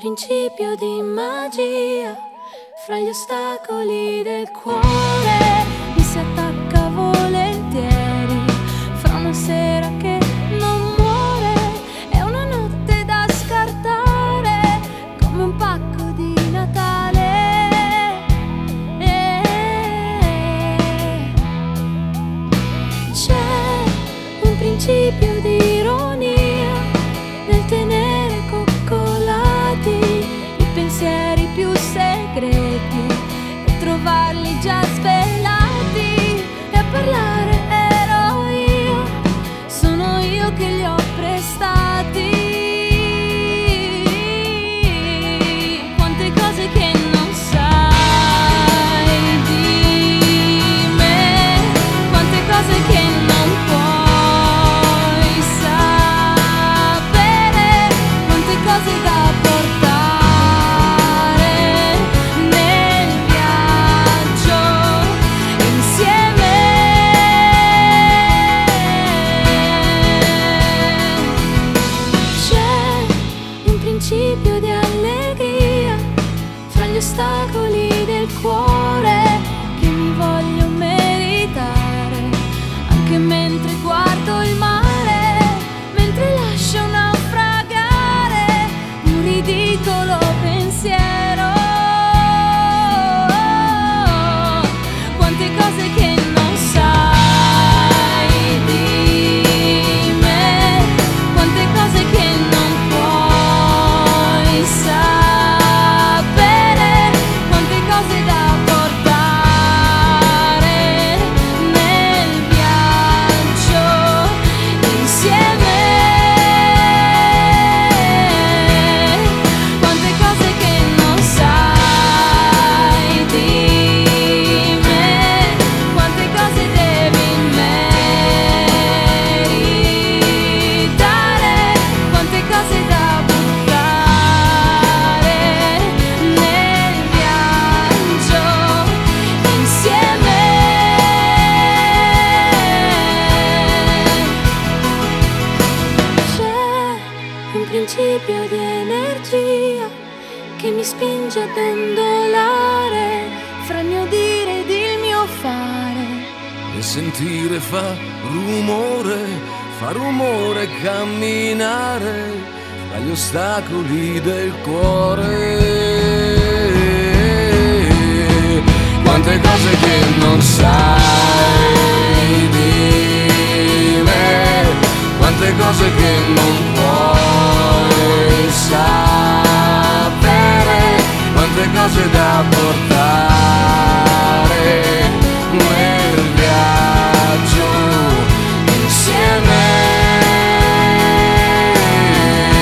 principio di magia fra gli ostacoli del cuore. Mi si attacca volentieri fra una sera che non muore e una notte da scartare come un pacco di Natale. C'è un principio di ironia nel tenere coccolati i pensieri più segreti e trovarli già svelati, e a parlare ero io, sono io che li ho prestati. Quante cose che non sai di me, quante cose che non puoi sapere, quante cose da portare nel viaggio insieme. C'è un principio di allegria fra gli ostacoli del cuore che mi voglio meritare, anche mentre guardo il mare, mentre lascio naufragare un ridicolo pensiero. Quante cose che non sai di me, quante cose che non puoi sapere, quante cose da portare nel viaggio insieme. Quante cose che non sai di me, quante cose devi meritare, quante cose da buttare nel viaggio insieme. C'è un principio di energia che mi spinge a pendolare fra il mio dire ed il mio fare. E sentire fa rumore camminare tra gli ostacoli del cuore. Quante cose che non sai di me, quante cose che non puoi sapere, quante cose da portare